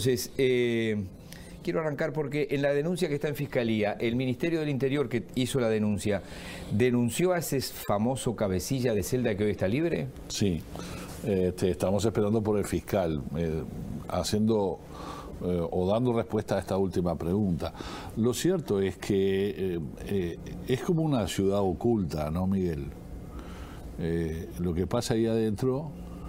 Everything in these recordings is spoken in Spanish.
Entonces, quiero arrancar porque en la denuncia que está en Fiscalía, el Ministerio del Interior que hizo la denuncia, ¿denunció a ese famoso cabecilla de celda que hoy está libre? Sí, estamos esperando por el fiscal, haciendo o dando respuesta a esta última pregunta. Lo cierto es que es como una ciudad oculta, ¿no, Miguel? Lo que pasa ahí adentro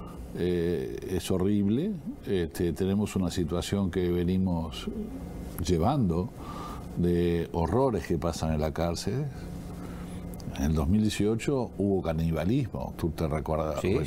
es horrible. Tenemos una situación que venimos llevando de horrores que pasan en la cárcel. En el 2018 hubo canibalismo, tú te recordarás. Sí.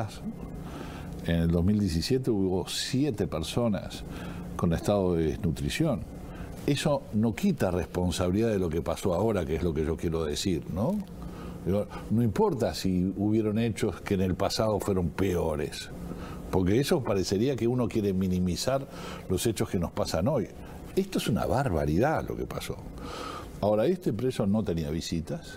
En el 2017 hubo 7 personas con estado de desnutrición. Eso no quita responsabilidad de lo que pasó ahora, que es lo que yo quiero decir, ¿no? No importa si hubieron hechos que en el pasado fueron peores, porque eso parecería que uno quiere minimizar los hechos que nos pasan hoy. Esto es una barbaridad lo que pasó. Ahora, este preso no tenía visitas,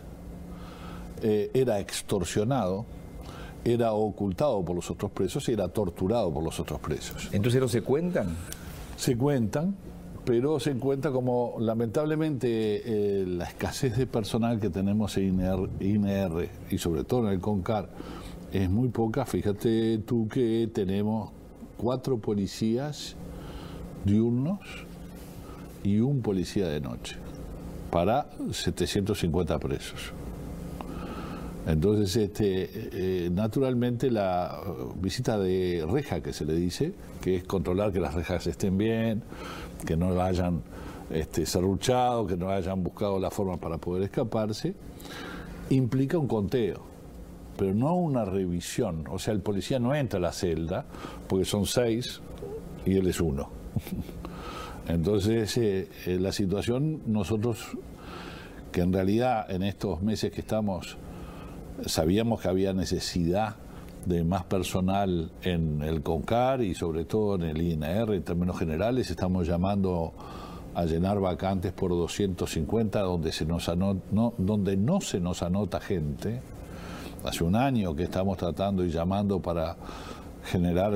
era extorsionado, era ocultado por los otros presos y era torturado por los otros presos. ¿Entonces no se cuentan? Se cuentan, pero se encuentra como lamentablemente la escasez de personal que tenemos en INR y sobre todo en el CONCAR es muy poca. Fíjate tú que tenemos 4 policías diurnos y un policía de noche para 750 presos. Entonces, naturalmente la visita de reja, que se le dice, que es controlar que las rejas estén bien, que no hayan serruchado, que no hayan buscado la forma para poder escaparse, implica un conteo, pero no una revisión. O sea, el policía no entra a la celda, porque son 6 y él es 1. Entonces, la situación, nosotros, que en realidad en estos meses que estamos, sabíamos que había necesidad de más personal en el CONCAR y sobre todo en el INR en términos generales. Estamos llamando a llenar vacantes por 250 donde no se nos anota gente. Hace un año que estamos tratando y llamando para generar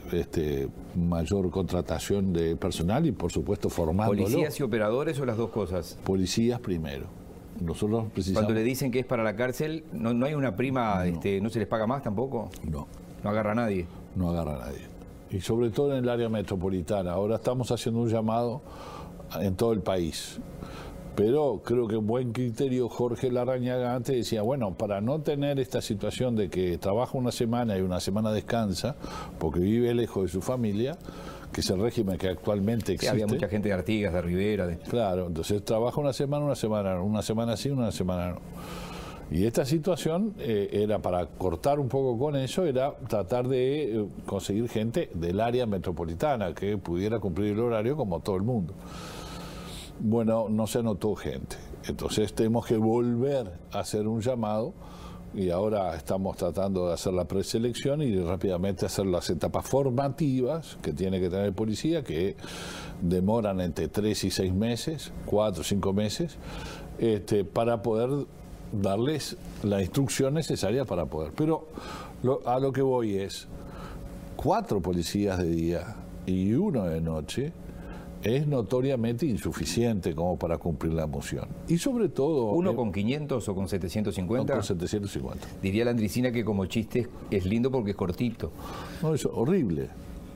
mayor contratación de personal y por supuesto formándolo. ¿Policías y operadores o las dos cosas? Policías primero. Nosotros precisamos... Cuando le dicen que es para la cárcel, ¿no hay una prima, no se les paga más tampoco? No. ¿No agarra a nadie? No agarra a nadie. Y sobre todo en el área metropolitana. Ahora estamos haciendo un llamado en todo el país. Pero creo que en buen criterio Jorge Larrañaga antes decía, bueno, para no tener esta situación de que trabaja una semana y una semana descansa, porque vive lejos de su familia, que es el régimen que actualmente existe. Sí, había mucha gente de Artigas, de Rivera. Claro, entonces trabaja una semana sí, una semana no. Y esta situación era para cortar un poco con eso, era tratar de conseguir gente del área metropolitana que pudiera cumplir el horario como todo el mundo. Bueno, no se anotó gente, entonces tenemos que volver a hacer un llamado y ahora estamos tratando de hacer la preselección y rápidamente hacer las etapas formativas que tiene que tener el policía, que demoran entre 3 y 6 meses, 4 o 5 meses, para poder darles la instrucción necesaria para poder. Pero a lo que voy es, 4 policías de día y 1 de noche es notoriamente insuficiente como para cumplir la moción. Y sobre todo... ¿Uno con 500 o con 750? No, con 750. Diría la Andricina que como chiste es lindo porque es cortito. No, es horrible.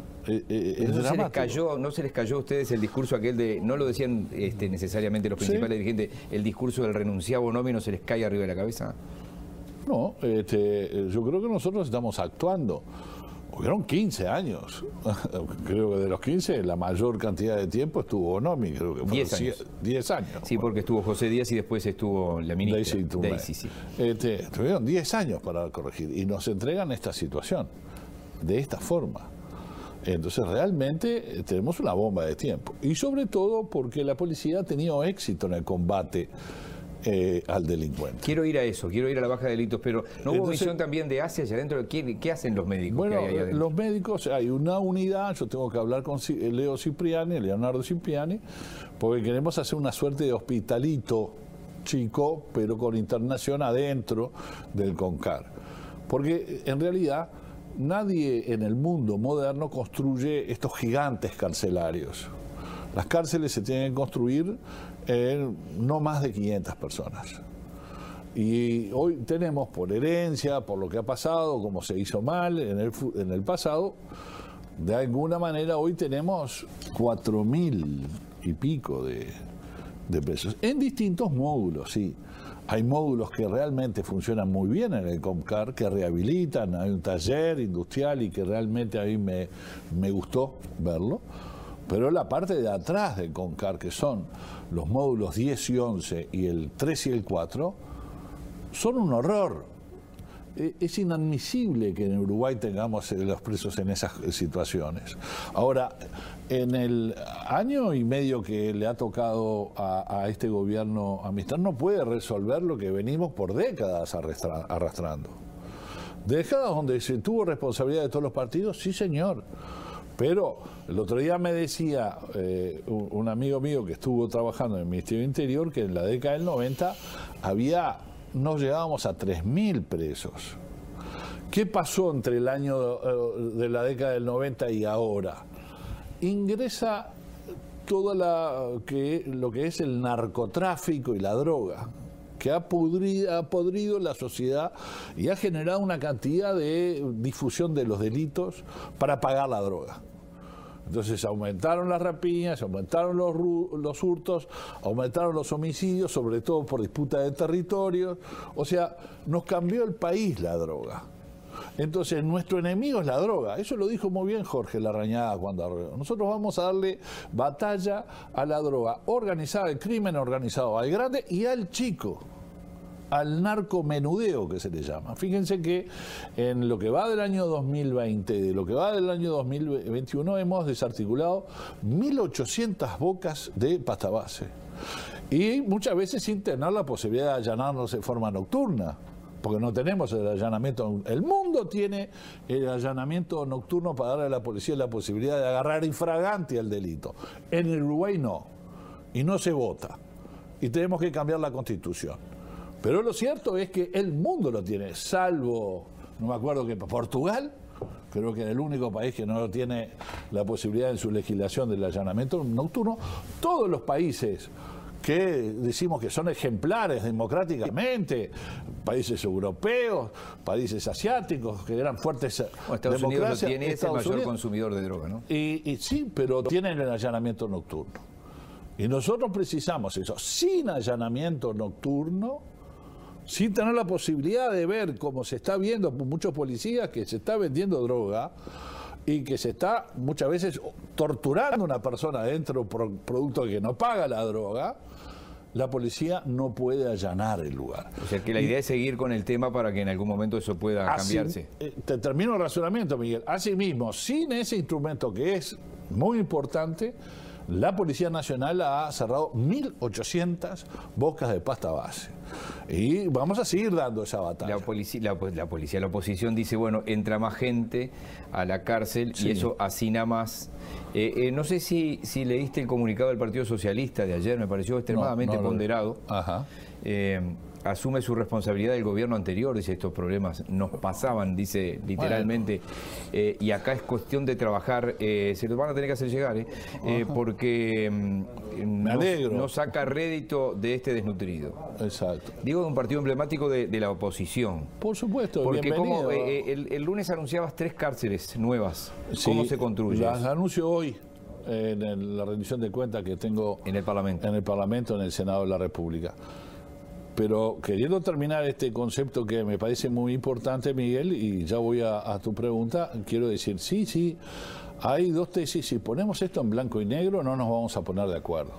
¿No se les cayó a ustedes el discurso aquel de, no lo decían necesariamente los principales dirigentes, el discurso del renunciado Bonomi no se les cae arriba de la cabeza? No, yo creo que nosotros estamos actuando. Hubieron 15 años. Creo que de los 15 la mayor cantidad de tiempo estuvo Bonomi, creo que fueron 10 años. Sí, porque estuvo José Díaz y después estuvo la ministra Daisy, sí. Tuvieron 10 años para corregir y nos entregan esta situación de esta forma. Entonces realmente tenemos una bomba de tiempo. Y sobre todo porque la policía ha tenido éxito en el combate al delincuente. Quiero ir a eso, quiero ir a la baja de delitos, pero ¿no hubo visión también de hacia adentro? ¿Qué hacen los médicos? Bueno, que hay adentro? Los médicos, hay una unidad, yo tengo que hablar con Leonardo Cipriani, porque queremos hacer una suerte de hospitalito chico, pero con internación adentro del CONCAR. Porque en realidad nadie en el mundo moderno construye estos gigantes carcelarios. Las cárceles se tienen que construir en no más de 500 personas. Y hoy tenemos, por herencia, por lo que ha pasado, como se hizo mal en el pasado, de alguna manera hoy tenemos 4.000 y pico de presos, en distintos módulos, sí. Hay módulos que realmente funcionan muy bien en el CONCAR, que rehabilitan, hay un taller industrial y que realmente a mí me gustó verlo, pero la parte de atrás del CONCAR, que son los módulos 10 y 11 y el 3 y el 4, son un horror. Es inadmisible que en Uruguay tengamos los presos en esas situaciones. Ahora, en el año y medio que le ha tocado a este gobierno administrar, no puede resolver lo que venimos por décadas arrastrando. Décadas donde se tuvo responsabilidad de todos los partidos, sí señor. Pero el otro día me decía un amigo mío que estuvo trabajando en el Ministerio del Interior que en la década del 90 no llegábamos a 3.000 presos. ¿Qué pasó entre el año de la década del 90 y ahora? Ingresa todo lo que es el narcotráfico y la droga, que ha podrido la sociedad y ha generado una cantidad de difusión de los delitos para pagar la droga. Entonces aumentaron las rapiñas, aumentaron los hurtos, aumentaron los homicidios, sobre todo por disputa de territorios. O sea, nos cambió el país la droga. Entonces, nuestro enemigo es la droga. Eso lo dijo muy bien Jorge Larrañaga cuando arregló. Nosotros vamos a darle batalla a la droga organizada, al crimen organizado, al grande y al chico, al narcomenudeo que se le llama. Fíjense que en lo que va del año 2020, de lo que va del año 2021, hemos desarticulado 1.800 bocas de pasta base. Y muchas veces sin tener la posibilidad de allanarnos de forma nocturna, porque no tenemos el allanamiento. El mundo tiene el allanamiento nocturno para darle a la policía la posibilidad de agarrar infragante al delito. En el Uruguay no, y no se vota. Y tenemos que cambiar la Constitución. Pero lo cierto es que el mundo lo tiene, salvo, no me acuerdo que Portugal, creo que es el único país que no tiene la posibilidad en su legislación del allanamiento nocturno. Todos los países que decimos que son ejemplares democráticamente, países europeos, países asiáticos, que eran fuertes Estados Unidos lo tiene, es el mayor consumidor de droga, ¿no? Y sí, pero tienen el allanamiento nocturno. Y nosotros precisamos eso, sin allanamiento nocturno, sin tener la posibilidad de ver cómo se está viendo por muchos policías que se está vendiendo droga y que se está muchas veces torturando a una persona dentro por producto que no paga la droga. La policía no puede allanar el lugar. O sea que la idea es seguir con el tema para que en algún momento eso pueda cambiarse. Te termino el razonamiento, Miguel. Asimismo, sin ese instrumento que es muy importante, la Policía Nacional ha cerrado 1.800 bocas de pasta base. Y vamos a seguir dando esa batalla. La oposición dice, bueno, entra más gente a la cárcel y eso hacina más. No sé si leíste el comunicado del Partido Socialista de ayer, me pareció extremadamente ponderado. Ajá. Asume su responsabilidad del gobierno anterior, dice, estos problemas nos pasaban, dice literalmente, y acá es cuestión de trabajar, se los van a tener que hacer llegar, porque no saca rédito de este desnutrido. Exacto. Digo, de un partido emblemático de la oposición. Por supuesto, porque bienvenido. como el lunes anunciabas 3 cárceles nuevas, ¿cómo se construye? Las anuncio hoy en la rendición de cuentas que tengo en el Parlamento, en el Senado de la República. Pero queriendo terminar este concepto que me parece muy importante, Miguel, y ya voy a tu pregunta, quiero decir, sí, hay dos tesis. Si ponemos esto en blanco y negro, no nos vamos a poner de acuerdo.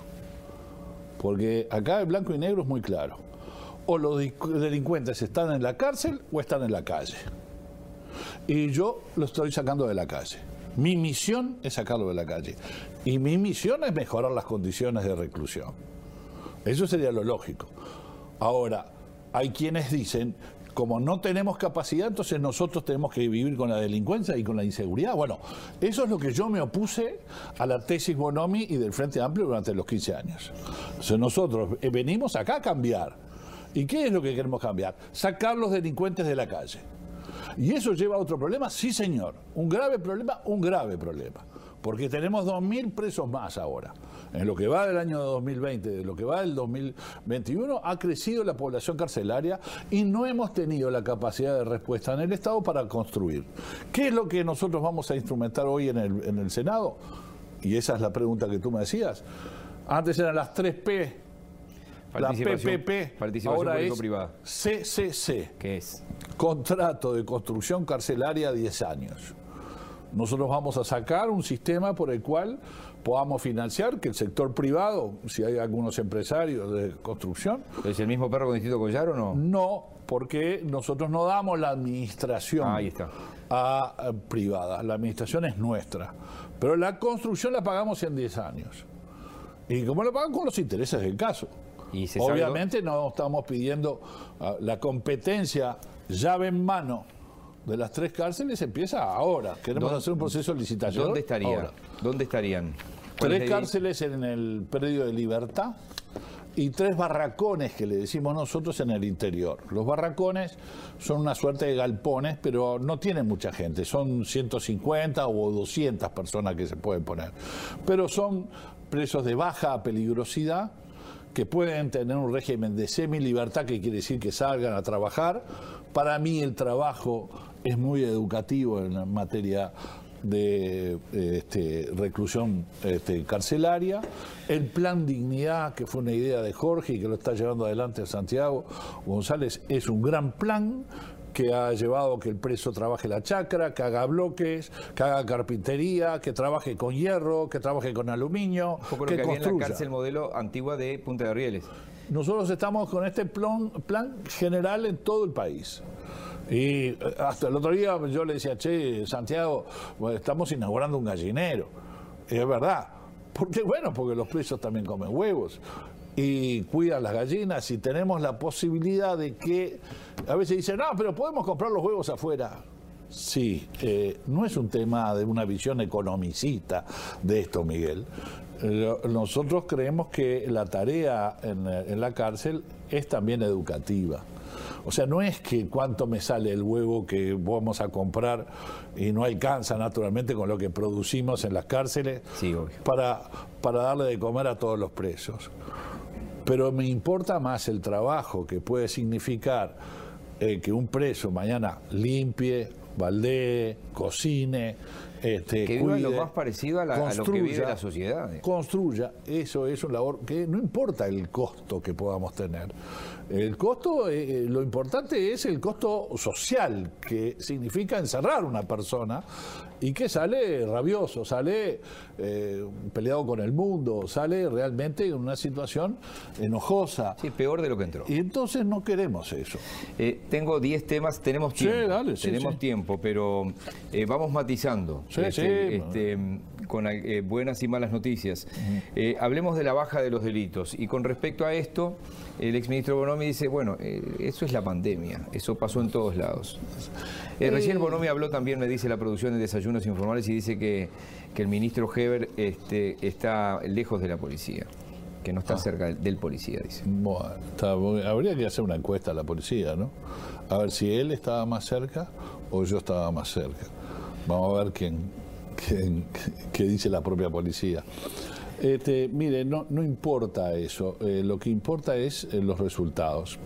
Porque acá el blanco y negro es muy claro. O los delincuentes están en la cárcel o están en la calle. Y yo lo estoy sacando de la calle. Mi misión es sacarlo de la calle. Y mi misión es mejorar las condiciones de reclusión. Eso sería lo lógico. Ahora, hay quienes dicen, como no tenemos capacidad, entonces nosotros tenemos que vivir con la delincuencia y con la inseguridad. Bueno, eso es lo que yo me opuse a la tesis Bonomi y del Frente Amplio durante los 15 años. Entonces nosotros venimos acá a cambiar. ¿Y qué es lo que queremos cambiar? Sacar los delincuentes de la calle. ¿Y eso lleva a otro problema? Sí, señor. Un grave problema, porque tenemos 2.000 presos más ahora. En lo que va del año 2020, de lo que va del 2021, ha crecido la población carcelaria y no hemos tenido la capacidad de respuesta en el Estado para construir. ¿Qué es lo que nosotros vamos a instrumentar hoy en el Senado? Y esa es la pregunta que tú me decías. Antes eran las 3P, la PPP, ahora es CCC. ¿Qué es? Contrato de construcción carcelaria 10 años. Nosotros vamos a sacar un sistema por el cual podamos financiar que el sector privado, si hay algunos empresarios de construcción... ¿Es el mismo perro con distinto collar o no? No, porque nosotros no damos la administración ahí está. a privada, la administración es nuestra, pero la construcción la pagamos en 10 años. ¿Y cómo la pagan? Con los intereses del caso. ¿Y se obviamente no estamos pidiendo la competencia llave en mano de las 3 cárceles, empieza ahora. Queremos hacer un proceso de licitación. ¿Dónde estaría? Ahora. ¿Dónde estarían? 3 cárceles en el predio de Libertad y 3 barracones que le decimos nosotros en el interior. Los barracones son una suerte de galpones, pero no tienen mucha gente. Son 150 o 200 personas que se pueden poner. Pero son presos de baja peligrosidad que pueden tener un régimen de semilibertad, que quiere decir que salgan a trabajar. Para mí el trabajo es muy educativo en materia de reclusión carcelaria. El plan Dignidad, que fue una idea de Jorge y que lo está llevando adelante Santiago González, es un gran plan que ha llevado a que el preso trabaje la chacra, que haga bloques, que haga carpintería, que trabaje con hierro, que trabaje con aluminio, que construya. En la cárcel modelo antigua de Punta de Rieles. Nosotros estamos con este plan general en todo el país. Y hasta el otro día yo le decía, che, Santiago, estamos inaugurando un gallinero. Y es verdad. ¿Por qué? Bueno, porque los presos también comen huevos y cuidan las gallinas, y tenemos la posibilidad de que, a veces dicen, no, pero podemos comprar los huevos afuera. Sí, no es un tema de una visión economicista de esto, Miguel. Nosotros creemos que la tarea en la cárcel es también educativa. O sea, no es que cuánto me sale el huevo que vamos a comprar y no alcanza naturalmente con lo que producimos en las cárceles, sí, para darle de comer a todos los presos. Pero me importa más el trabajo que puede significar que un preso mañana limpie, baldee, cocine, que viva lo más parecido a lo que vive la sociedad. Construya, eso es una labor que no importa el costo que podamos tener. El costo, lo importante es el costo social, que significa encerrar a una persona y que sale rabioso, sale peleado con el mundo, sale realmente en una situación enojosa. Sí, peor de lo que entró. Y entonces no queremos eso. Tengo 10 temas, tenemos tiempo. Sí, dale, tenemos tiempo, pero vamos matizando. Con buenas y malas noticias. Hablemos de la baja de los delitos. Y con respecto a esto, el exministro Bonomi dice, bueno, eso es la pandemia, eso pasó en todos lados. Recién Bonomi habló también, me dice, la producción de desayunos informales, y dice que el ministro Heber está lejos de la policía, que no está cerca del policía, dice. Bueno, habría que hacer una encuesta a la policía, ¿no? A ver si él estaba más cerca o yo estaba más cerca. Vamos a ver qué dice la propia policía. Mire, no importa eso, lo que importa es los resultados.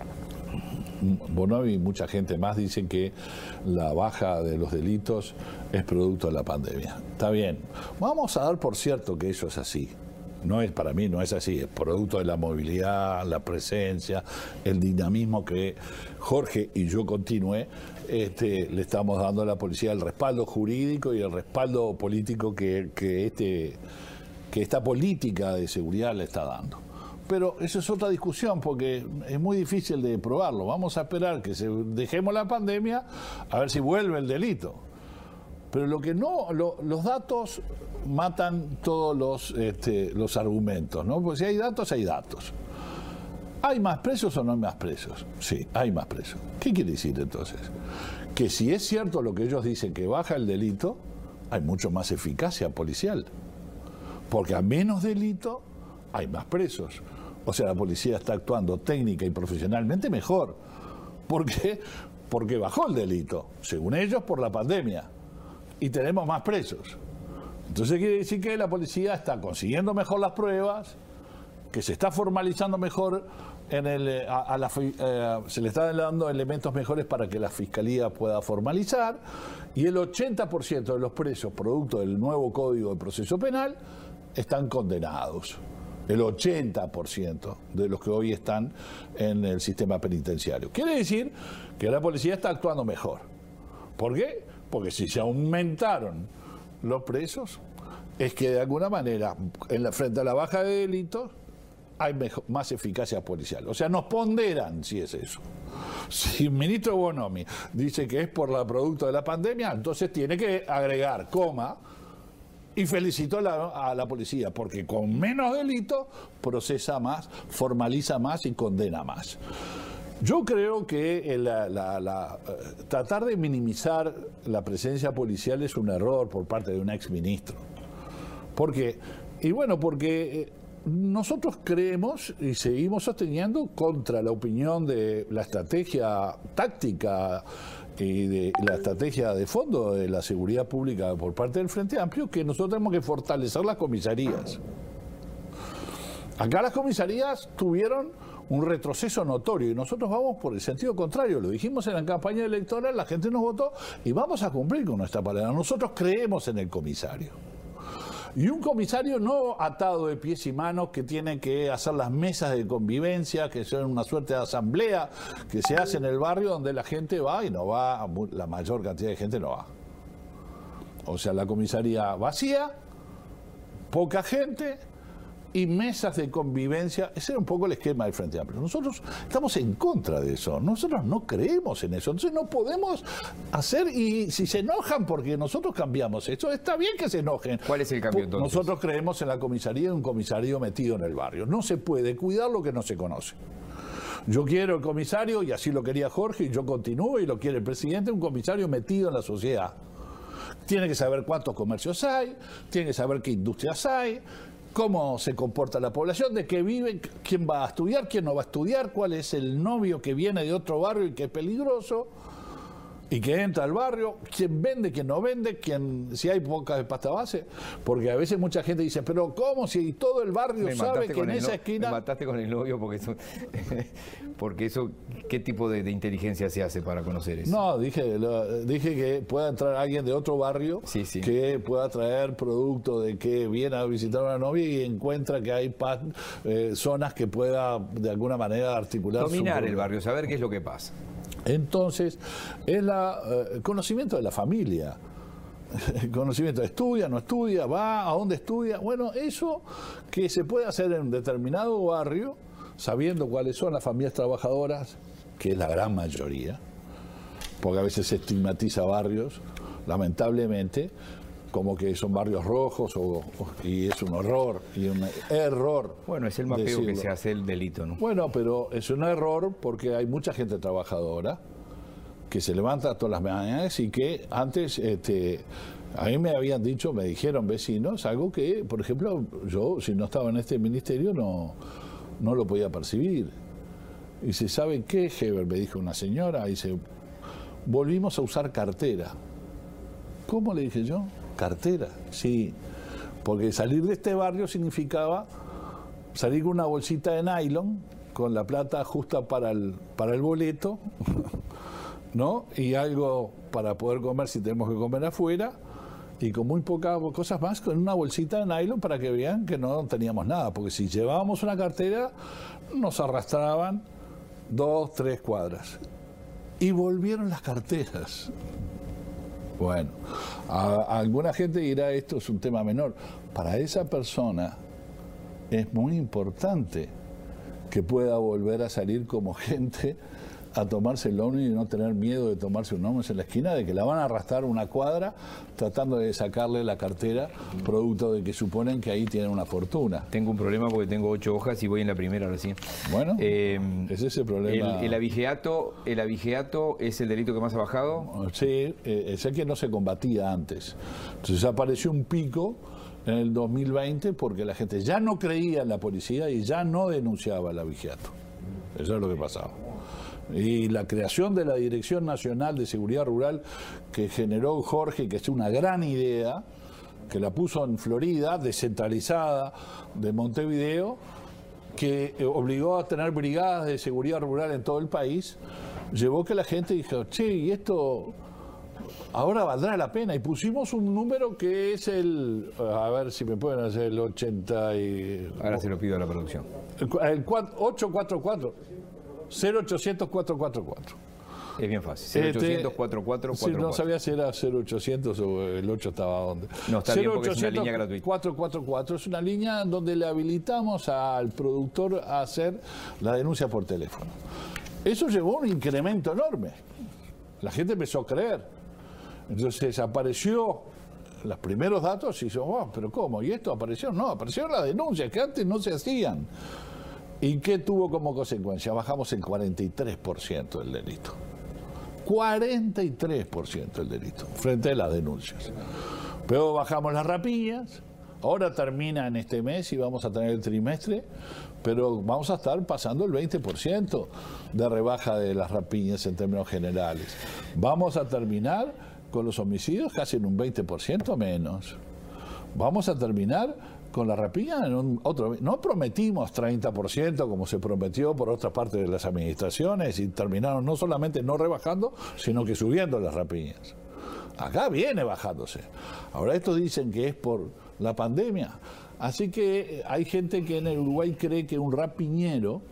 Bonomi y mucha gente más dicen que la baja de los delitos es producto de la pandemia. Está bien, vamos a dar por cierto que eso es así. Para mí no es así, es producto de la movilidad, la presencia, el dinamismo que Jorge y yo continué, le estamos dando a la policía el respaldo jurídico y el respaldo político que esta política de seguridad le está dando. Pero eso es otra discusión, porque es muy difícil de probarlo. Vamos a esperar que dejemos la pandemia a ver si vuelve el delito. Pero lo que no, los datos matan todos los argumentos, ¿no? Porque si hay datos, hay datos. ¿Hay más presos o no hay más presos? Sí, hay más presos. ¿Qué quiere decir entonces? Que si es cierto lo que ellos dicen, que baja el delito, hay mucho más eficacia policial. Porque a menos delito hay más presos. O sea, la policía está actuando técnica y profesionalmente mejor. ¿Por qué? porque bajó el delito, según ellos por la pandemia, y tenemos más presos. Entonces quiere decir que la policía está consiguiendo mejor las pruebas, que se está formalizando mejor, se le están dando elementos mejores para que la Fiscalía pueda formalizar, y el 80% de los presos, producto del nuevo Código de Proceso Penal, están condenados. El 80% de los que hoy están en el sistema penitenciario. Quiere decir que la policía está actuando mejor. ¿Por qué? Porque si se aumentaron los presos, es que de alguna manera, frente a la baja de delitos, hay más eficacia policial. O sea, nos ponderan si es eso. Si el ministro Bonomi dice que es por el producto de la pandemia, entonces tiene que agregar coma, y felicito a la policía, porque con menos delitos procesa más, formaliza más y condena más. Yo creo que tratar de minimizar la presencia policial es un error por parte de un exministro. ¿Por qué? Y bueno, porque nosotros creemos y seguimos sosteniendo, contra la opinión de la estrategia táctica y de la estrategia de fondo de la seguridad pública por parte del Frente Amplio, que nosotros tenemos que fortalecer las comisarías. Acá las comisarías tuvieron un retroceso notorio y nosotros vamos por el sentido contrario. Lo dijimos en la campaña electoral, la gente nos votó y vamos a cumplir con nuestra palabra. Nosotros creemos en el comisario. Y un comisario no atado de pies y manos, que tiene que hacer las mesas de convivencia, que son una suerte de asamblea que se hace en el barrio donde la gente va y no va, la mayor cantidad de gente no va. O sea, la comisaría vacía, poca gente y mesas de convivencia. Ese era un poco el esquema del Frente Amplio. Nosotros estamos en contra de eso, nosotros no creemos en eso, entonces no podemos hacer, y si se enojan porque nosotros cambiamos esto, está bien que se enojen. ¿Cuál es el cambio entonces? Nosotros creemos en la comisaría, en un comisario metido en el barrio. No se puede cuidar lo que no se conoce. Yo quiero el comisario, y así lo quería Jorge, y yo continúo, y lo quiere el presidente, un comisario metido en la sociedad. Tiene que saber cuántos comercios hay, tiene que saber qué industrias hay, cómo se comporta la población, de qué viven, quién va a estudiar, quién no va a estudiar, cuál es el novio que viene de otro barrio y que es peligroso y que entra al barrio, quién vende, quién no vende, si hay pocas de pasta base, porque a veces mucha gente dice, pero ¿cómo si todo el barrio sabe que en esa esquina... Me mataste con el novio porque eso, ¿qué tipo de inteligencia se hace para conocer eso? No, dije que pueda entrar alguien de otro barrio, sí, sí, que pueda traer producto de que viene a visitar a una novia y encuentra que hay zonas que pueda de alguna manera articular. Dominar el barrio, saber qué es lo que pasa. Entonces, es el conocimiento de la familia. El conocimiento, estudia, no estudia, va, a dónde estudia. Bueno, eso que se puede hacer en un determinado barrio, sabiendo cuáles son las familias trabajadoras, que es la gran mayoría, porque a veces se estigmatiza barrios, lamentablemente, como que son barrios rojos y es un horror y un error. Bueno, es el mapeo que se hace el delito, ¿no? Bueno, pero es un error porque hay mucha gente trabajadora que se levanta todas las mañanas y que antes, a mí me habían dicho, me dijeron vecinos, algo que, por ejemplo, yo si no estaba en este ministerio no lo podía percibir. Y dice, ¿saben qué, Heber? Me dijo una señora, dice, volvimos a usar cartera. ¿Cómo? Le dije yo. Cartera, sí, porque salir de este barrio significaba salir con una bolsita de nylon con la plata justa para el boleto, ¿no? Y algo para poder comer si tenemos que comer afuera, y con muy pocas cosas más, con una bolsita de nylon para que vean que no teníamos nada, porque si llevábamos una cartera nos arrastraban 2, 3 cuadras. Y volvieron las carteras. Bueno, a alguna gente dirá esto es un tema menor. Para esa persona es muy importante que pueda volver a salir como gente a tomarse el ómnibus y no tener miedo de tomarse un ómnibus en la esquina, de que la van a arrastrar una cuadra tratando de sacarle la cartera, producto de que suponen que ahí tienen una fortuna. Tengo un problema porque tengo 8 hojas y voy en la primera recién. Bueno, es ese problema. ¿El abigeato es el delito que más ha bajado? Sí, es el que no se combatía antes. Entonces apareció un pico en el 2020 porque la gente ya no creía en la policía y ya no denunciaba el abigeato. Eso es lo que pasaba. Y la creación de la Dirección Nacional de Seguridad Rural que generó Jorge, que es una gran idea, que la puso en Florida, descentralizada de Montevideo, que obligó a tener brigadas de seguridad rural en todo el país, llevó que la gente dijo, che, y esto ahora valdrá la pena. Y pusimos un número que es a ver si me pueden hacer el 80 y... Ahora se lo pido a la producción. El 844, 0800 444. Es bien fácil, 0800 444. Sí, no sabía si era 0800 o el 8 estaba donde. No, está bien porque es una línea gratuita. 444 es una línea donde le habilitamos al productor a hacer la denuncia por teléfono. Eso llevó un incremento enorme. La gente empezó a creer. Entonces apareció los primeros datos y dijo, oh, pero ¿cómo? ¿Y esto apareció? No, aparecieron las denuncias que antes no se hacían. ¿Y qué tuvo como consecuencia? Bajamos el 43% del delito. 43% del delito, frente a las denuncias. Pero bajamos las rapiñas, ahora termina en este mes y vamos a tener el trimestre, pero vamos a estar pasando el 20% de rebaja de las rapiñas en términos generales. Vamos a terminar con los homicidios casi en un 20% menos. Vamos a terminar con la rapiña en otro. No prometimos 30% como se prometió por otra parte de las administraciones y terminaron no solamente no rebajando, sino que subiendo las rapiñas. Acá viene bajándose. Ahora estos dicen que es por la pandemia. Así que hay gente que en el Uruguay cree que un rapiñero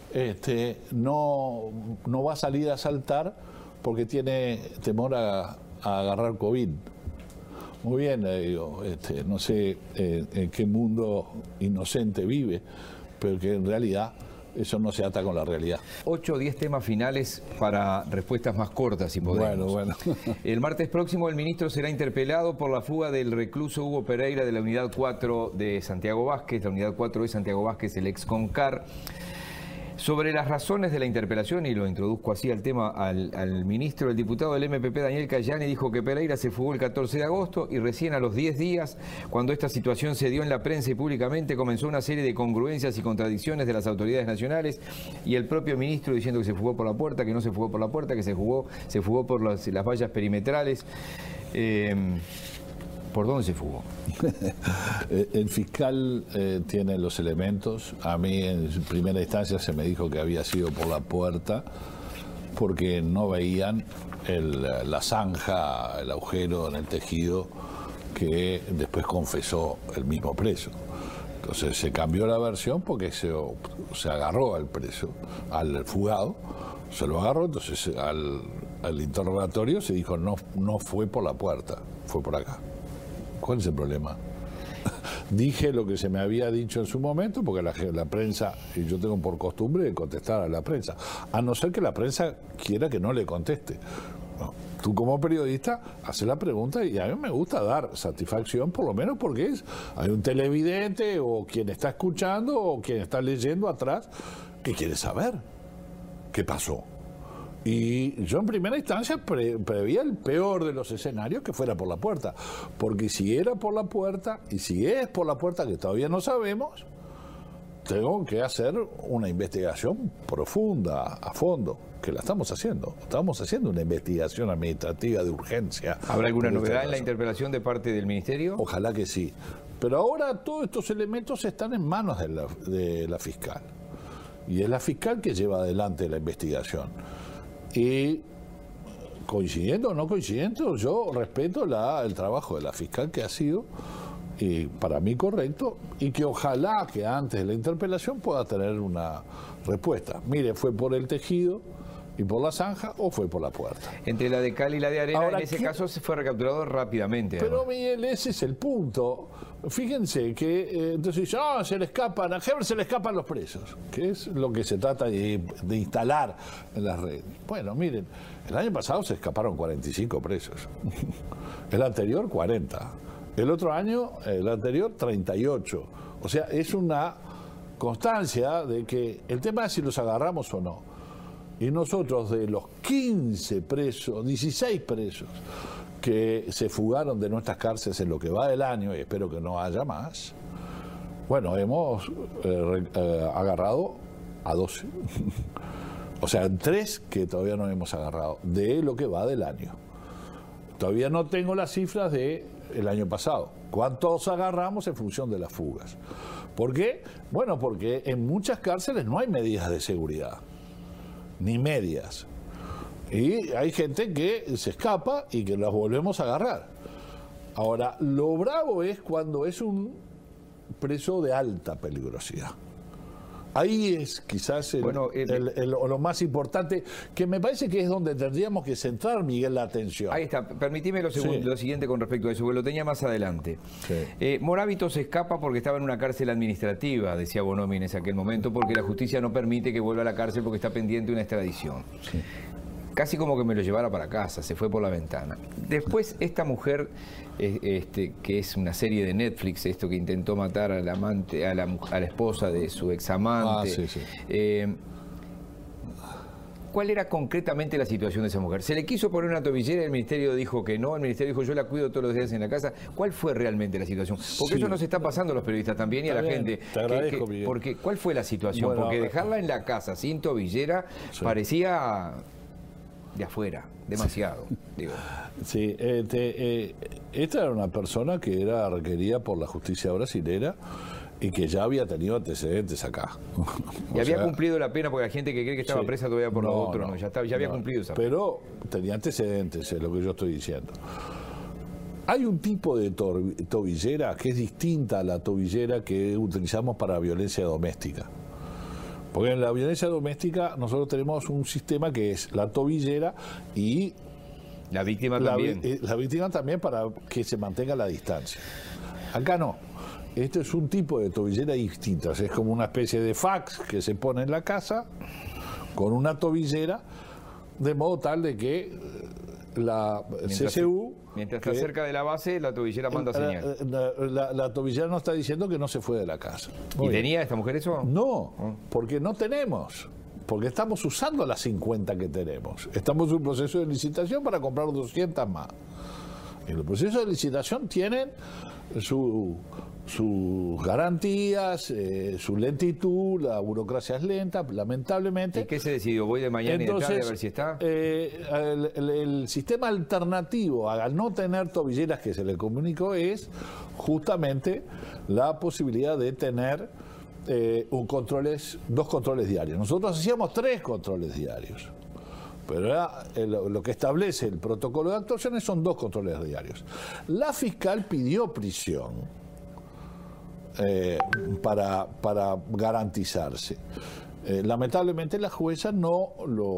no va a salir a asaltar porque tiene temor a agarrar COVID. Muy bien, digo, no sé en qué mundo inocente vive, pero que en realidad eso no se ata con la realidad. 8 o 10 temas finales para respuestas más cortas, si podemos. Bueno. El martes próximo el ministro será interpelado por la fuga del recluso Hugo Pereira de la Unidad 4 de Santiago Vázquez. La Unidad 4 de Santiago Vázquez, el ex CONCAR. Sobre las razones de la interpelación, y lo introduzco así al tema al ministro, el diputado del MPP, Daniel Cayani, dijo que Pereira se fugó el 14 de agosto y recién a los 10 días, cuando esta situación se dio en la prensa y públicamente, comenzó una serie de congruencias y contradicciones de las autoridades nacionales y el propio ministro diciendo que se fugó por la puerta, que no se fugó por la puerta, que se fugó por las vallas perimetrales. ¿Por dónde se fugó? El fiscal tiene los elementos. A mí en primera instancia se me dijo que había sido por la puerta porque no veían la zanja, el agujero en el tejido que después confesó el mismo preso. Entonces se cambió la versión porque se agarró al preso, al fugado, se lo agarró, entonces al interrogatorio se dijo no fue por la puerta, fue por acá. ¿Cuál es el problema? Dije lo que se me había dicho en su momento, porque la prensa, y yo tengo por costumbre de contestar a la prensa, a no ser que la prensa quiera que no le conteste. No, tú como periodista haces la pregunta y a mí me gusta dar satisfacción, por lo menos porque hay un televidente o quien está escuchando o quien está leyendo atrás que quiere saber qué pasó. Y yo en primera instancia preveía el peor de los escenarios, que fuera por la puerta, porque si era por la puerta y si es por la puerta, que todavía no sabemos, tengo que hacer una investigación profunda, a fondo, que la estamos haciendo una investigación administrativa de urgencia. ¿Habrá alguna novedad en la interpelación de parte del ministerio? Ojalá que sí, pero ahora todos estos elementos están en manos de la fiscal, y es la fiscal que lleva adelante la investigación. Y coincidiendo o no coincidiendo, yo respeto el trabajo de la fiscal que ha sido, y para mí correcto, y que ojalá que antes de la interpelación pueda tener una respuesta. Mire, ¿fue por el tejido y por la zanja o fue por la puerta? Entre la de cal y la de arena, ahora, en ese caso se fue recapturado rápidamente. Pero Miguel, ese es el punto. Fíjense que entonces dice, a Heber se le escapan los presos, que es lo que se trata de instalar en las redes. Bueno, miren, el año pasado se escaparon 45 presos, el anterior 40, el otro año, el anterior 38. O sea, es una constancia de que el tema es si los agarramos o no. Y nosotros de los 15 presos, 16 presos, que se fugaron de nuestras cárceles en lo que va del año, y espero que no haya más, bueno, hemos agarrado a 12. O sea, 3 que todavía no hemos agarrado, de lo que va del año. Todavía no tengo las cifras del año pasado. ¿Cuántos agarramos en función de las fugas? ¿Por qué? Bueno, porque en muchas cárceles no hay medidas de seguridad, ni medias. Y hay gente que se escapa y que las volvemos a agarrar. Ahora, lo bravo es cuando es un preso de alta peligrosidad. Ahí es quizás lo más importante, que me parece que es donde tendríamos que centrar, Miguel, la atención. Ahí está. Permitime lo siguiente con respecto a eso, porque lo tenía más adelante. Sí. Moravito se escapa porque estaba en una cárcel administrativa, decía Bonomi en aquel momento, porque la justicia no permite que vuelva a la cárcel porque está pendiente una extradición. Sí. Casi como que me lo llevara para casa, se fue por la ventana. Después esta mujer, que es una serie de Netflix, esto que intentó matar al amante, a la esposa de su examante. Sí, sí. ¿Cuál era concretamente la situación de esa mujer? ¿Se le quiso poner una tobillera y el ministerio dijo que no? El ministerio dijo, yo la cuido todos los días en la casa. ¿Cuál fue realmente la situación? Porque eso nos está pasando a los periodistas también y a la gente. Te agradezco, Miguel. Porque, ¿cuál fue la situación? Bueno, porque dejarla en la casa sin tobillera parecía de afuera, demasiado, digo. Sí, esta era una persona que era requerida por la justicia brasilera y que ya había tenido antecedentes acá. Y había cumplido la pena, porque hay gente que cree que estaba presa todavía por lo otro, ¿no? Ya había cumplido esa pena. Pero tenía antecedentes, es lo que yo estoy diciendo. Hay un tipo de tobillera que es distinta a la tobillera que utilizamos para violencia doméstica. Porque en la violencia doméstica nosotros tenemos un sistema que es la tobillera y la víctima también. La víctima también, para que se mantenga la distancia. Acá no. Este es un tipo de tobillera distinta. Es como una especie de fax que se pone en la casa con una tobillera, de modo tal de que la CCU... Mientras está cerca de la base, la tobillera manda señal. La tobillera no está diciendo que no se fue de la casa. ¿Y tenía esta mujer eso? No, porque no tenemos. Porque estamos usando las 50 que tenemos. Estamos en un proceso de licitación para comprar 200 más. En el proceso de licitación tienen sus garantías, su lentitud, la burocracia es lenta, lamentablemente. ¿Y qué se decidió? ¿Voy de mañana y de tarde a ver si está? El sistema alternativo a no tener tobilleras que se le comunicó es justamente la posibilidad de tener dos controles diarios. Nosotros hacíamos 3 controles diarios. Pero lo que establece el protocolo de actuaciones son 2 controles diarios. La fiscal pidió prisión para garantizarse. Lamentablemente la jueza no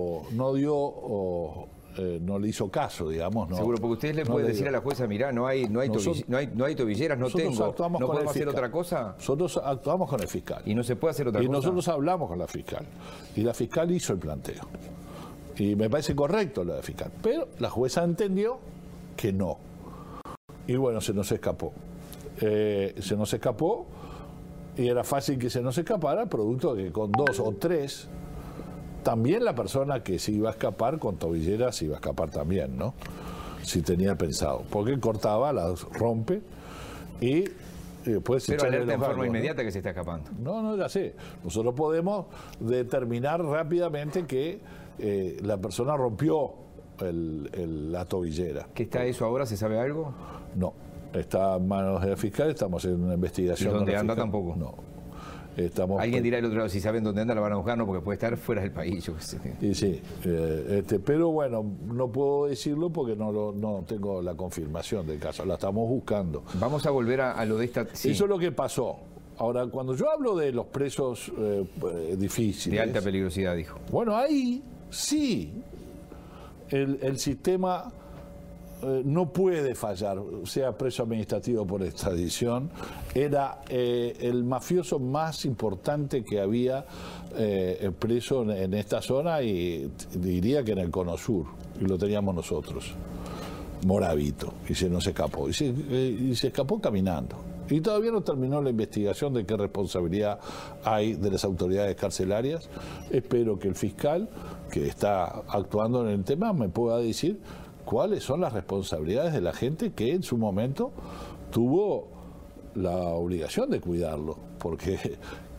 le hizo caso, digamos. No, seguro, porque usted le puede decir a la jueza, mirá, no hay tobilleras, no tengo, ¿no podemos hacer otra cosa? Nosotros actuamos con el fiscal. Y no se puede hacer otra cosa. Y nosotros hablamos con la fiscal. Y la fiscal hizo el planteo. Y me parece correcto lo de fiscal. Pero la jueza entendió que no. Y bueno, se nos escapó. Se nos escapó y era fácil que se nos escapara, producto de que con 2 o 3, también la persona que se iba a escapar con tobilleras se iba a escapar también, ¿no? Si tenía pensado. Porque cortaba, las rompe y después pero alerta en forma inmediata, ¿no? Que se está escapando. No, ya sé. Nosotros podemos determinar rápidamente que la persona rompió la tobillera. ¿Qué está eso ahora? ¿Se sabe algo? No. Está en manos de la fiscal, estamos en una investigación. ¿Y dónde anda tampoco? No. Alguien dirá el otro lado, si saben dónde anda la van a buscar, no, porque puede estar fuera del país. Yo qué sé. Sí, pero bueno, no puedo decirlo porque no tengo la confirmación del caso, la estamos buscando. Vamos a volver a lo de esta... Sí. Eso es lo que pasó. Ahora, cuando yo hablo de los presos difíciles... De alta peligrosidad, dijo. Bueno, ahí sí, el sistema... no puede fallar, sea preso administrativo por extradición. Era el mafioso más importante que había preso en esta zona, y diría que en el Cono Sur, y lo teníamos nosotros, Moravito, y se nos escapó, y se escapó caminando. Y todavía no terminó la investigación de qué responsabilidad hay de las autoridades carcelarias. Espero que el fiscal, que está actuando en el tema, me pueda decir cuáles son las responsabilidades de la gente que en su momento tuvo la obligación de cuidarlo, porque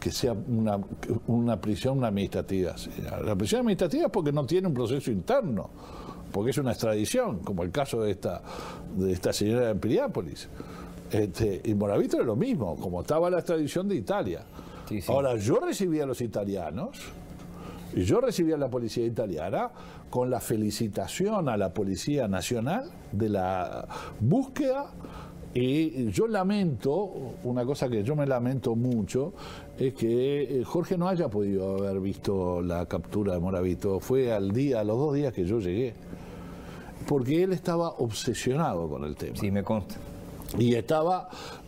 que sea una prisión administrativa. La prisión administrativa es porque no tiene un proceso interno, porque es una extradición, como el caso de esta señora de Piriápolis. Y Moravito es lo mismo, como estaba la extradición de Italia. Sí, sí. Ahora, yo recibí a los italianos, y yo recibí a la policía italiana con la felicitación a la Policía Nacional de la búsqueda. Y yo lamento, una cosa que yo me lamento mucho, es que Jorge no haya podido haber visto la captura de Moravito. Fue a los 2 días que yo llegué, porque él estaba obsesionado con el tema. Sí, me consta. Y estaba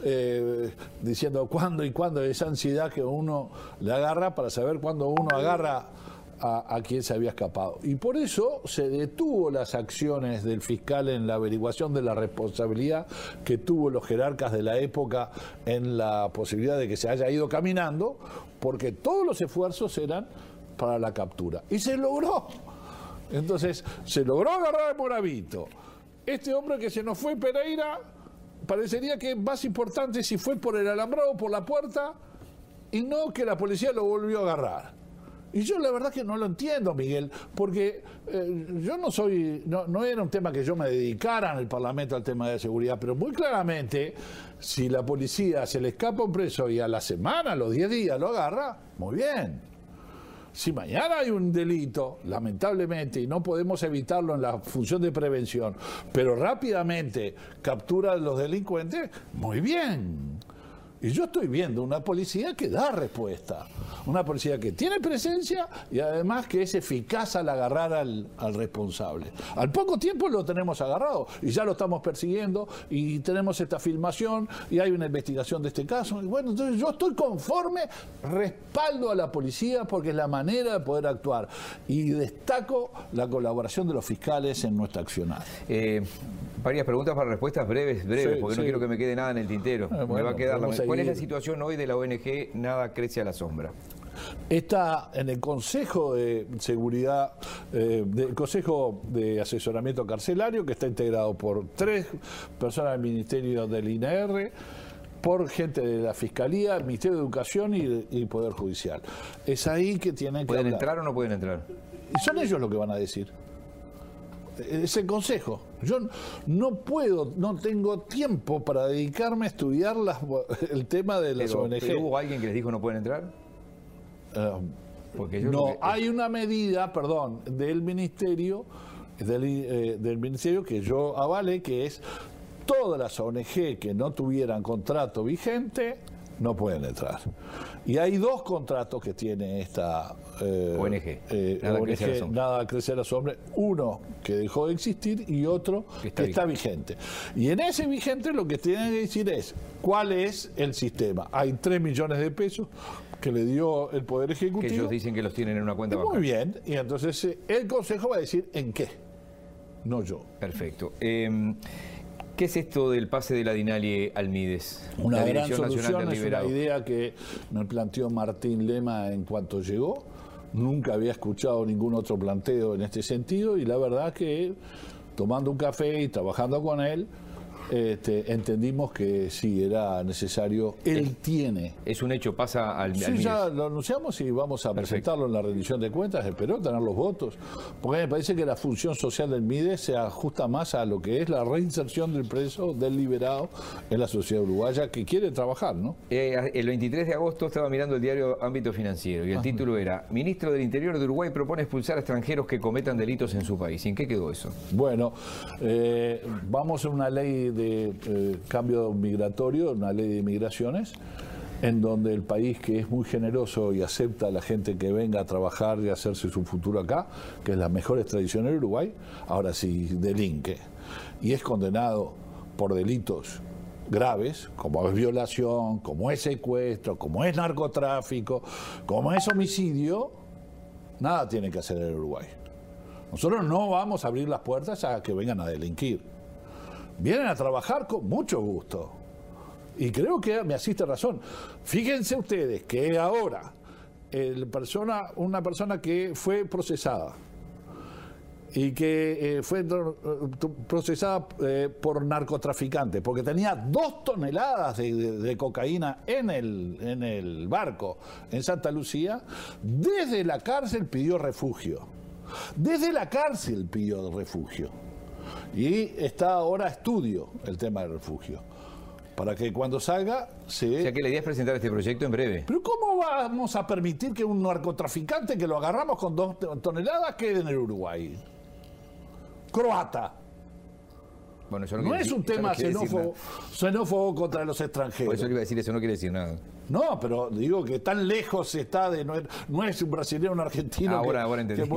diciendo cuándo y cuándo, esa ansiedad que uno le agarra para saber cuándo uno agarra a quien se había escapado. Y por eso se detuvo las acciones del fiscal en la averiguación de la responsabilidad que tuvo los jerarcas de la época en la posibilidad de que se haya ido caminando, porque todos los esfuerzos eran para la captura. Y se logró. Entonces, se logró agarrar a Moravito. Este hombre que se nos fue, Pereira, parecería que es más importante si fue por el alambrado o por la puerta, y no que la policía lo volvió a agarrar. Y yo la verdad que no lo entiendo, Miguel, porque yo no era un tema que yo me dedicara en el Parlamento al tema de seguridad, pero muy claramente, si la policía se le escapa un preso y a la semana, a los 10 días lo agarra, muy bien. Si mañana hay un delito, lamentablemente, y no podemos evitarlo en la función de prevención, pero rápidamente captura a los delincuentes, muy bien. Y yo estoy viendo una policía que da respuesta, una policía que tiene presencia y además que es eficaz al agarrar al responsable. Al poco tiempo lo tenemos agarrado y ya lo estamos persiguiendo y tenemos esta filmación y hay una investigación de este caso. Y bueno, entonces yo estoy conforme, respaldo a la policía porque es la manera de poder actuar y destaco la colaboración de los fiscales en nuestra accionar. Varias preguntas para respuestas breves, sí, porque no quiero que me quede nada en el tintero. Me va a quedar ¿Cuál es la situación hoy de la ONG Nada Crece a la Sombra? Está en el Consejo de Seguridad, del Consejo de Asesoramiento Carcelario, que está integrado por 3 personas del Ministerio del INR, por gente de la Fiscalía, el Ministerio de Educación y Poder Judicial. Es ahí que tienen que ¿Pueden entrar o no pueden entrar? Y son ellos los que van a decir. Es el Consejo. Yo no puedo, no tengo tiempo para dedicarme a estudiar el tema de las ONG. ¿Pero hubo alguien que les dijo no pueden entrar? Porque no, hay una medida, perdón, del Ministerio, del Ministerio que yo avale, que es todas las ONG que no tuvieran contrato vigente no pueden entrar. Y hay 2 contratos que tiene esta ONG, Nada Crece a la Sombra. Uno que dejó de existir y otro que está vigente. Y en ese vigente lo que tienen que decir es cuál es el sistema. Hay 3 millones de pesos que le dio el Poder Ejecutivo. Que ellos dicen que los tienen en una cuenta bancaria. Muy bien, y entonces el Consejo va a decir en qué, no yo. Perfecto. ¿Qué es esto del pase de la Dinalie al Mides? Una gran solución, es una idea que me planteó Martín Lema en cuanto llegó. Nunca había escuchado ningún otro planteo en este sentido y la verdad que tomando un café y trabajando con él, entendimos que sí, era necesario. Él tiene. Es un hecho, pasa al Sí, ya lo anunciamos y vamos a presentarlo en la rendición de cuentas. Espero tener los votos. Porque me parece que la función social del MIDES se ajusta más a lo que es la reinserción del preso, del liberado en la sociedad uruguaya que quiere trabajar, ¿no? El 23 de agosto estaba mirando el diario Ámbito Financiero y el título era: Ministro del Interior de Uruguay propone expulsar a extranjeros que cometan delitos en su país. ¿Y en qué quedó eso? Bueno, vamos a una ley de cambio migratorio, una ley de migraciones, en donde el país, que es muy generoso y acepta a la gente que venga a trabajar y a hacerse su futuro acá, que es la mejor extradición en Uruguay, ahora sí delinque y es condenado por delitos graves, como es violación, como es secuestro, como es narcotráfico, como es homicidio, nada tiene que hacer en Uruguay. Nosotros no vamos a abrir las puertas a que vengan a delinquir. Vienen a trabajar con mucho gusto. Y creo que me asiste razón. Fíjense ustedes que ahora una persona que fue procesada y que fue procesada por narcotraficantes, porque tenía 2 toneladas de cocaína en el barco en Santa Lucía. Desde la cárcel pidió refugio. Desde la cárcel pidió refugio. Y está ahora a estudio el tema del refugio, para que cuando salga se... O sea que la idea es presentar este proyecto en breve. Pero ¿cómo vamos a permitir que un narcotraficante que lo agarramos con 2 toneladas quede en el Uruguay? Croata. Bueno, no es un tema xenófobo contra los extranjeros. Por eso le iba a decir, eso no quiere decir nada. No, pero digo que tan lejos está de... No es un brasileño o un argentino ahora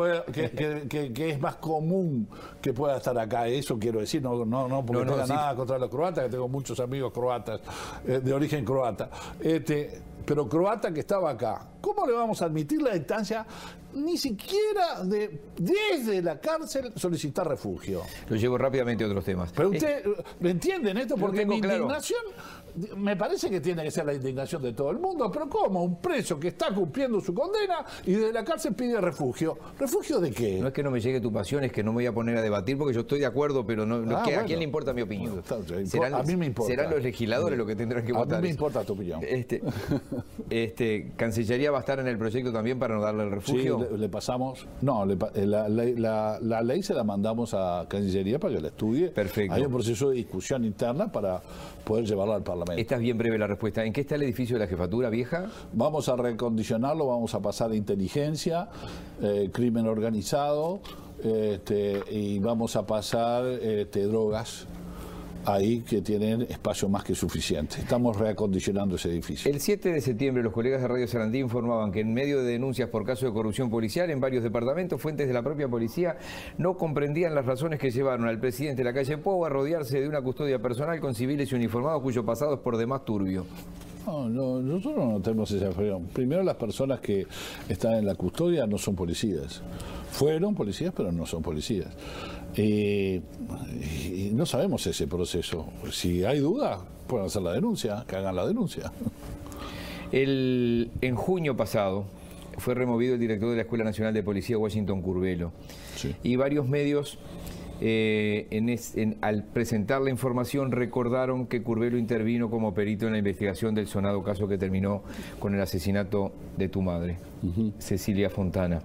que es más común que pueda estar acá. Eso quiero decir, no porque no tenga nada contra los croatas, que tengo muchos amigos croatas, de origen croata. Pero croata que estaba acá. ¿Cómo le vamos a admitir la instancia ni siquiera desde la cárcel solicitar refugio? Lo llevo rápidamente a otros temas. Pero usted, ¿me entienden esto? Porque mi indignación... Claro. Me parece que tiene que ser la indignación de todo el mundo, pero ¿cómo? Un preso que está cumpliendo su condena y desde la cárcel pide refugio. ¿Refugio de qué? No es que no me llegue tu pasión, es que no me voy a poner a debatir porque yo estoy de acuerdo, pero ¿a quién le importa mi opinión? A mí me importa. Serán los legisladores los que tendrán que votar. A mí me importa tu opinión. ¿Cancillería va a estar en el proyecto también para no darle el refugio? Sí, le pasamos... No, la ley se la mandamos a Cancillería para que la estudie. Perfecto. Hay un proceso de discusión interna para poder llevarla al Parlamento. Esta es bien breve la respuesta. ¿En qué está el edificio de la jefatura vieja? Vamos a recondicionarlo, vamos a pasar a inteligencia, crimen organizado, y vamos a pasar drogas ahí que tienen espacio más que suficiente. Estamos reacondicionando ese edificio. El 7 de septiembre los colegas de Radio Sarandí informaban que en medio de denuncias por casos de corrupción policial en varios departamentos, fuentes de la propia policía no comprendían las razones que llevaron al presidente de la calle Pou a rodearse de una custodia personal con civiles y uniformados cuyo pasado es por demás turbio. No, nosotros no tenemos esa información. Primero, las personas que están en la custodia no son policías. Fueron policías, pero no son policías. Y no sabemos ese proceso. Si hay duda, pueden hacer la denuncia, que hagan la denuncia. En junio pasado fue removido el director de la Escuela Nacional de Policía, Washington Curbelo. Sí. Y varios medios, al presentar la información, recordaron que Curbelo intervino como perito en la investigación del sonado caso que terminó con el asesinato de tu madre, Cecilia Fontana.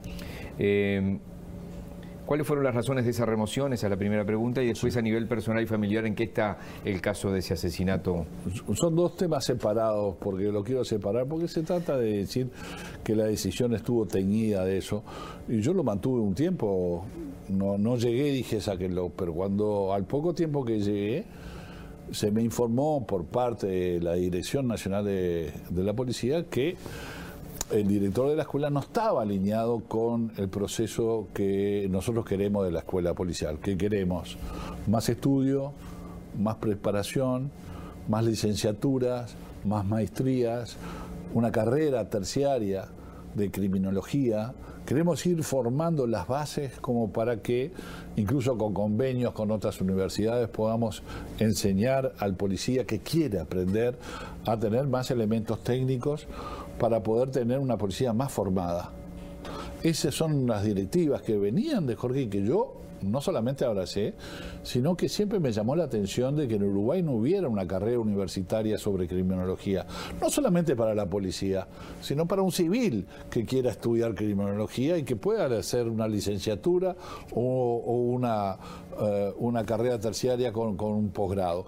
¿Cuáles fueron las razones de esa remoción? Esa es la primera pregunta. Y después, a nivel personal y familiar, ¿en qué está el caso de ese asesinato? Son 2 temas separados, porque lo quiero separar, porque se trata de decir que la decisión estuvo teñida de eso. Y yo lo mantuve un tiempo, no llegué y dije sáquenlo, pero cuando al poco tiempo que llegué, se me informó por parte de la Dirección Nacional de la Policía que el director de la escuela no estaba alineado con el proceso que nosotros queremos de la escuela policial. ¿Qué queremos? Más estudio, más preparación, más licenciaturas, más maestrías, una carrera terciaria de criminología. Queremos ir formando las bases como para que, incluso con convenios con otras universidades, podamos enseñar al policía que quiere aprender a tener más elementos técnicos para poder tener una policía más formada. Esas son las directivas que venían de Jorge y que yo no solamente abracé, sino que siempre me llamó la atención de que en Uruguay no hubiera una carrera universitaria sobre criminología, no solamente para la policía, sino para un civil que quiera estudiar criminología y que pueda hacer una licenciatura o una carrera terciaria con un posgrado.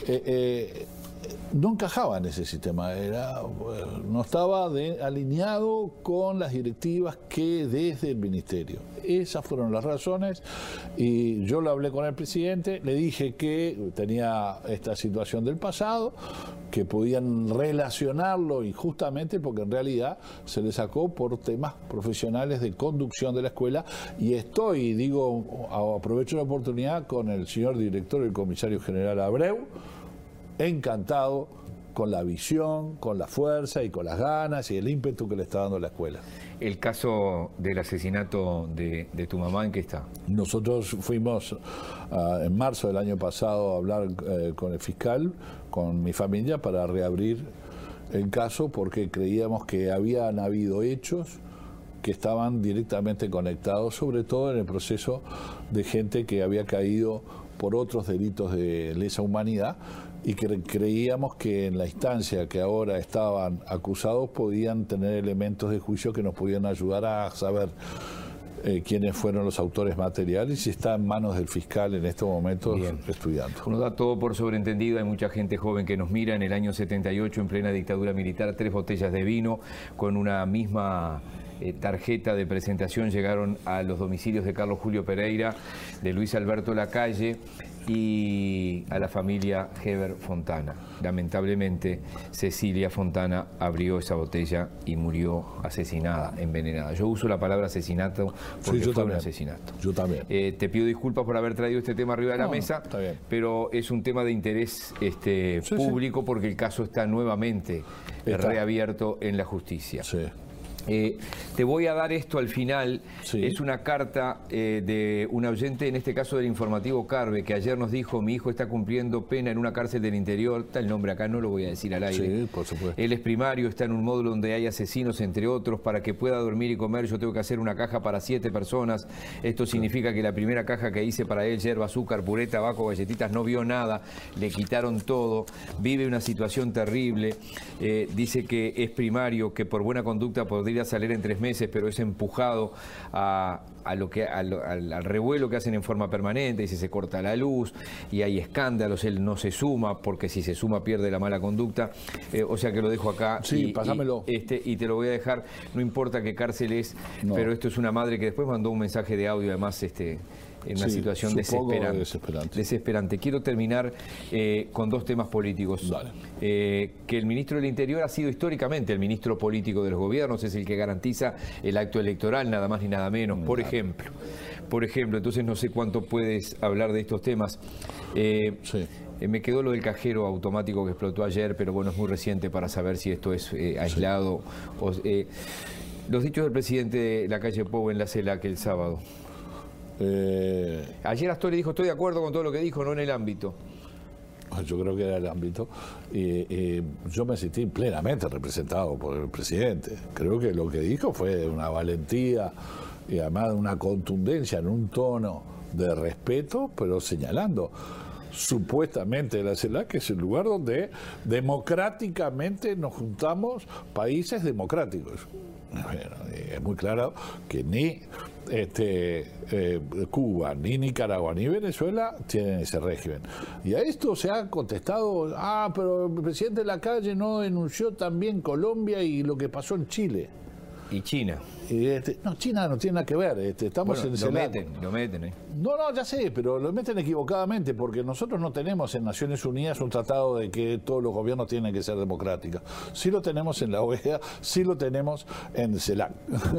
No encajaba en ese sistema, no estaba alineado con las directivas que desde el ministerio. Esas fueron las razones y yo lo hablé con el presidente, le dije que tenía esta situación del pasado, que podían relacionarlo injustamente porque en realidad se le sacó por temas profesionales de conducción de la escuela y aprovecho la oportunidad con el señor director, el comisario general Abreu, encantado con la visión, con la fuerza y con las ganas y el ímpetu que le está dando la escuela. El caso del asesinato de tu mamá, ¿en qué está? Nosotros fuimos en marzo del año pasado a hablar con el fiscal, con mi familia, para reabrir el caso porque creíamos que habían habido hechos que estaban directamente conectados, sobre todo en el proceso de gente que había caído por otros delitos de lesa humanidad, y que creíamos que en la instancia que ahora estaban acusados podían tener elementos de juicio que nos podían ayudar a saber quiénes fueron los autores materiales, y está en manos del fiscal en estos momentos estudiando. Uno da todo por sobreentendido, hay mucha gente joven que nos mira. En el año 78, en plena dictadura militar, 3 botellas de vino con una misma tarjeta de presentación llegaron a los domicilios de Carlos Julio Pereira, de Luis Alberto Lacalle y a la familia Heber Fontana. Lamentablemente, Cecilia Fontana abrió esa botella y murió asesinada, envenenada. Yo uso la palabra asesinato porque fue un asesinato. Yo también. Te pido disculpas por haber traído este tema arriba de la mesa, pero es un tema de interés público porque el caso está nuevamente reabierto en la justicia. Sí. Te voy a dar esto al final. Es una carta de un oyente, en este caso del informativo Carve, que ayer nos dijo: mi hijo está cumpliendo pena en una cárcel del interior. Está el nombre acá, no lo voy a decir al aire. Sí, por supuesto. Él es primario, está en un módulo donde hay asesinos, entre otros. Para que pueda dormir y comer, yo tengo que hacer una caja para 7 personas. Esto significa que la primera caja que hice para él, yerba, azúcar, puré, tabaco, galletitas, no vio nada. Le quitaron todo. Vive una situación terrible. Dice que es primario, que por buena conducta podría salir en 3 meses, pero es empujado al revuelo que hacen en forma permanente. Y si se corta la luz y hay escándalos, él no se suma, porque si se suma pierde la mala conducta. O sea que lo dejo acá. Sí, pásamelo. Y te lo voy a dejar, no importa qué cárcel es, pero esto es una madre que después mandó un mensaje de audio, además en una situación desesperante. Quiero terminar con 2 temas políticos. Que el ministro del Interior ha sido históricamente el ministro político de los gobiernos, es el que garantiza el acto electoral, nada más ni nada menos. Por ejemplo, entonces no sé cuánto puedes hablar de estos temas. Me quedó lo del cajero automático que explotó ayer, pero bueno, es muy reciente para saber si esto es aislado. Los dichos del presidente de Lacalle Pou en la CELAC el sábado. Ayer Astori dijo: estoy de acuerdo con todo lo que dijo, no en el ámbito. Yo creo que era el ámbito. Yo me sentí plenamente representado por el presidente. Creo que lo que dijo fue de una valentía y además de una contundencia en un tono de respeto, pero señalando supuestamente la CELAC, que es el lugar donde democráticamente nos juntamos países democráticos. Bueno, es muy claro que ni Cuba, ni Nicaragua, ni Venezuela tienen ese régimen. Y a esto se ha contestado: pero el presidente Lacalle no denunció también Colombia y lo que pasó en Chile. Y China. No, China no tiene nada que ver. Estamos en lo meten. No, ya sé, pero lo meten equivocadamente, porque nosotros no tenemos en Naciones Unidas un tratado de que todos los gobiernos tienen que ser democráticos. Sí lo tenemos en la OEA, sí lo tenemos en CELAC.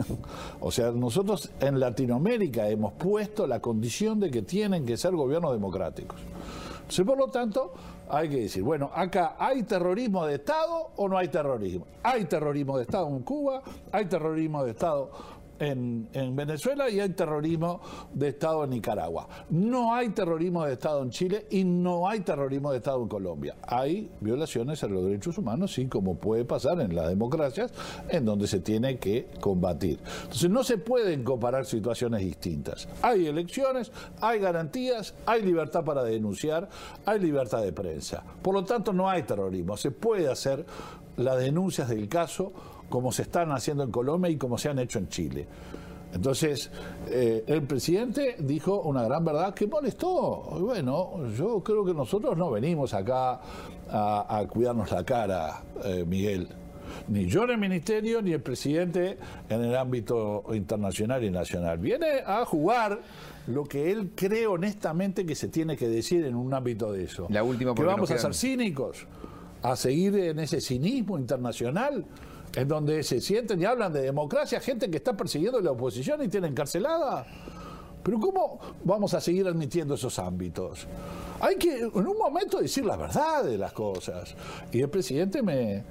O sea, nosotros en Latinoamérica hemos puesto la condición de que tienen que ser gobiernos democráticos. Entonces, por lo tanto, hay que decir, bueno, acá ¿hay terrorismo de Estado o no hay terrorismo? Hay terrorismo de Estado en Cuba, hay terrorismo de Estado en Venezuela y hay terrorismo de Estado en Nicaragua. No hay terrorismo de Estado en Chile y no hay terrorismo de Estado en Colombia. Hay violaciones a los derechos humanos, sí, como puede pasar en las democracias, en donde se tiene que combatir. Entonces no se pueden comparar situaciones distintas. Hay elecciones, hay garantías, hay libertad para denunciar, hay libertad de prensa. Por lo tanto, no hay terrorismo. Se puede hacer las denuncias del caso como se están haciendo en Colombia y como se han hecho en Chile. Entonces, el presidente dijo una gran verdad que molestó. Bueno, yo creo que nosotros no venimos acá a cuidarnos la cara, Miguel. Ni yo en el ministerio, ni el presidente en el ámbito internacional y nacional. Viene a jugar lo que él cree honestamente que se tiene que decir en un ámbito de eso. La última, ¿que vamos a ser cínicos? ¿A seguir en ese cinismo internacional? En donde se sienten y hablan de democracia, gente que está persiguiendo a la oposición y tiene encarcelada. Pero ¿cómo vamos a seguir admitiendo esos ámbitos? Hay que en un momento decir la verdad de las cosas. Y el presidente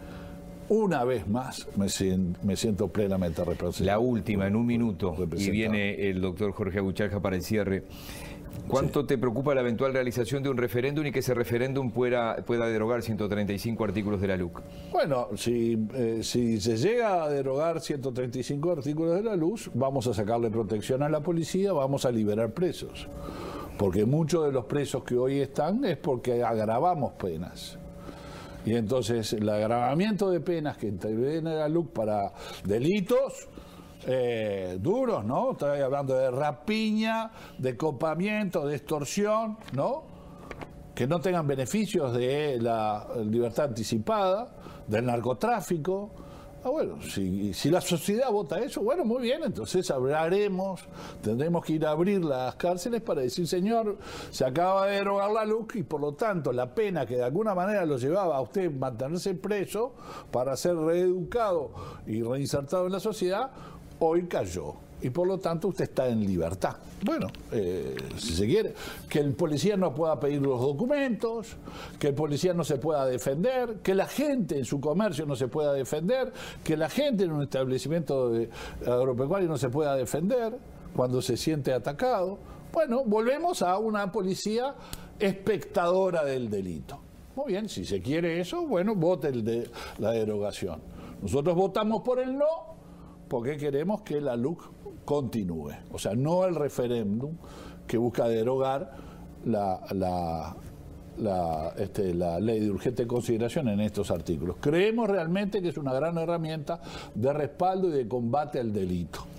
una vez más me siento plenamente representado. La última, en un minuto, y viene el doctor Jorge Aguchalja para el cierre. ¿Cuánto te preocupa la eventual realización de un referéndum y que ese referéndum pueda derogar 135 artículos de la LUC? Bueno, si se llega a derogar 135 artículos de la LUC, vamos a sacarle protección a la policía, vamos a liberar presos. Porque muchos de los presos que hoy están es porque agravamos penas. Y entonces el agravamiento de penas que interviene la LUC para delitos duros, ¿no? Estoy hablando de rapiña, de copamiento, de extorsión, ¿no? Que no tengan beneficios de la libertad anticipada, del narcotráfico. Bueno, si la sociedad vota eso, bueno, muy bien, entonces tendremos que ir a abrir las cárceles para decir, señor, se acaba de derogar la LUC y por lo tanto la pena que de alguna manera lo llevaba a usted mantenerse preso para ser reeducado y reinsertado en la sociedad, hoy cayó. Y por lo tanto usted está en libertad. Bueno, si se quiere, que el policía no pueda pedir los documentos, que el policía no se pueda defender, que la gente en su comercio no se pueda defender, que la gente en un establecimiento agropecuario no se pueda defender cuando se siente atacado. Bueno, volvemos a una policía espectadora del delito. Muy bien, si se quiere eso, bueno, vote la derogación. Nosotros votamos por el no, porque queremos que la LUC continúe. O sea, no el referéndum que busca derogar la ley de urgente consideración en estos artículos. Creemos realmente que es una gran herramienta de respaldo y de combate al delito.